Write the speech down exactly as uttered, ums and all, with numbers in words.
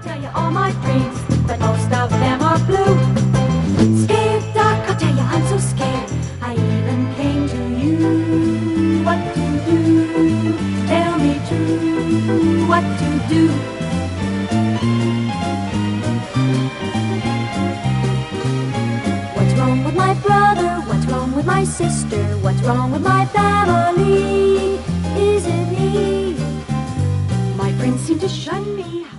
I'll tell you all my dreams, but most of them are blue. Scared duck, I'll tell you I'm so scared, I even came to you. What to do? Tell me true, what to do? What's wrong with my brother? What's wrong with my sister? What's wrong with my family? Is it me? My friends seem to shun me.